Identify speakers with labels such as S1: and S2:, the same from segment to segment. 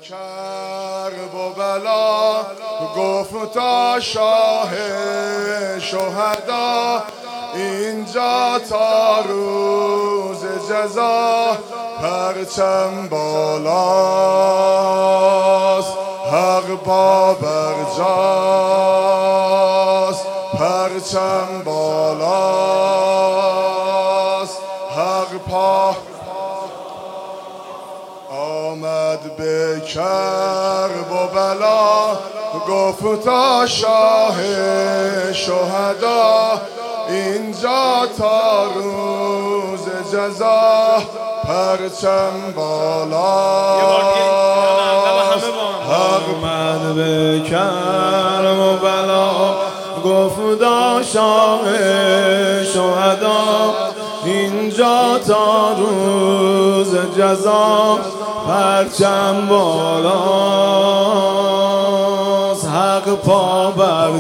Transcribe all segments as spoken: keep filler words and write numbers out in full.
S1: کرب و بلا گفت تا شاه شهدا اینجا تا روز جزا پرچم بالاست، حق پا برجاست. پرچم بالاست، حق پا آمد به کرب و بلا گفت تا شاه شهدا اینجا تا روز جزا پرچم بالاست.
S2: آمد به کرب و بلا گفت تا شاه شهدا اینجا تا روز جزا پرچم بالاست، حق پا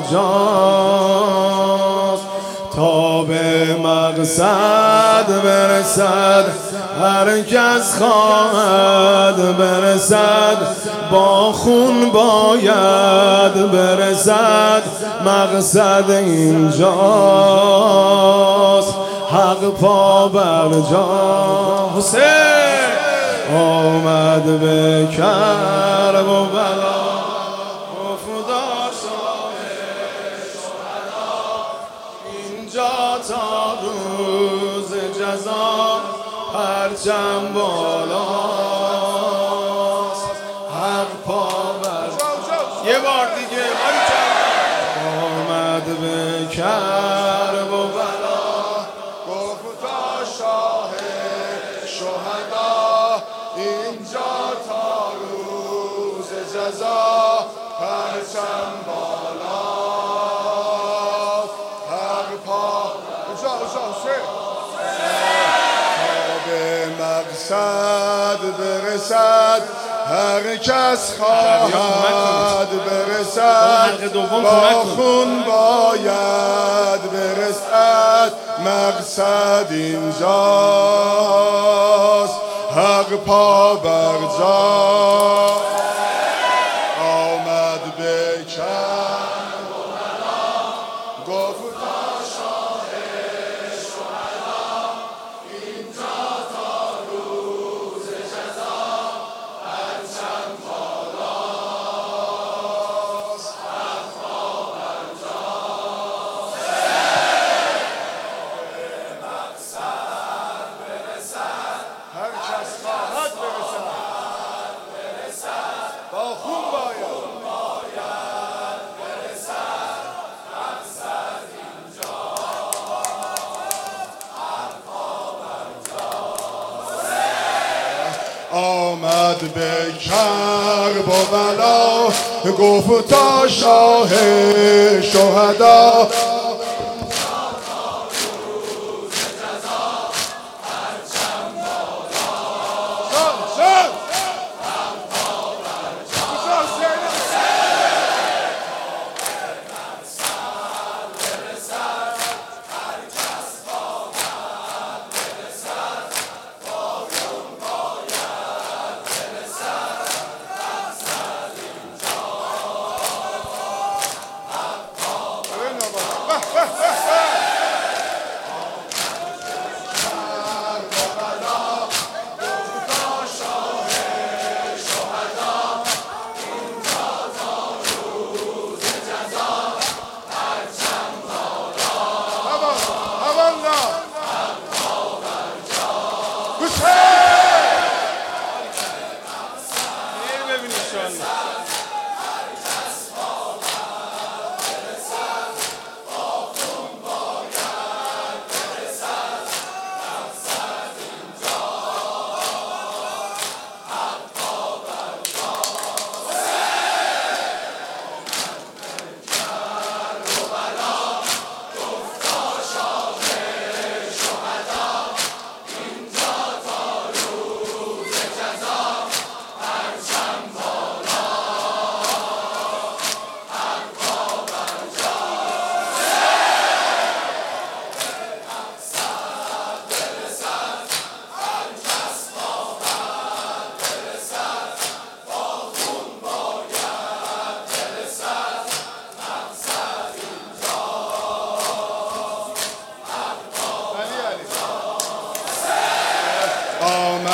S2: برجاست. تا به مقصد برسد هر کس خواهد برسد، با خون باید برسد. مقصد اینجاست، حق پا برجاست. حسین آمد به کرب و بلا گفت شاه شهدا اینجا تا روز جزا پرچم بالاست، حق پا برجاست. یه بار دیگه آمد به کرب و بلا
S1: گفت تا شاه شهدا اینجا تا روز جزا پرچم بالاست، حق پا تا به مقصد برسد هر کس خواهد برسد، با خون باید برسد. مقصد اینجاست، حق پا برجاست. آمد به کرب و بلا گفت تا شاه شهدا اینجا تا روز جزا پرچم بالاست، حق پا برجاست. به مقصد برسد هر کس خواهد برسد، با خون باید برسد. مقصد اینجاست، حق پا برجاست. آمد به کرب و بلا گفت تا شاه شهدا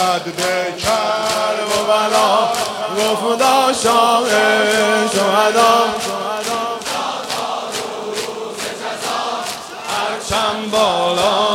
S1: رد کرب و بلا
S2: گفتا شاه شهدا هرچند بالا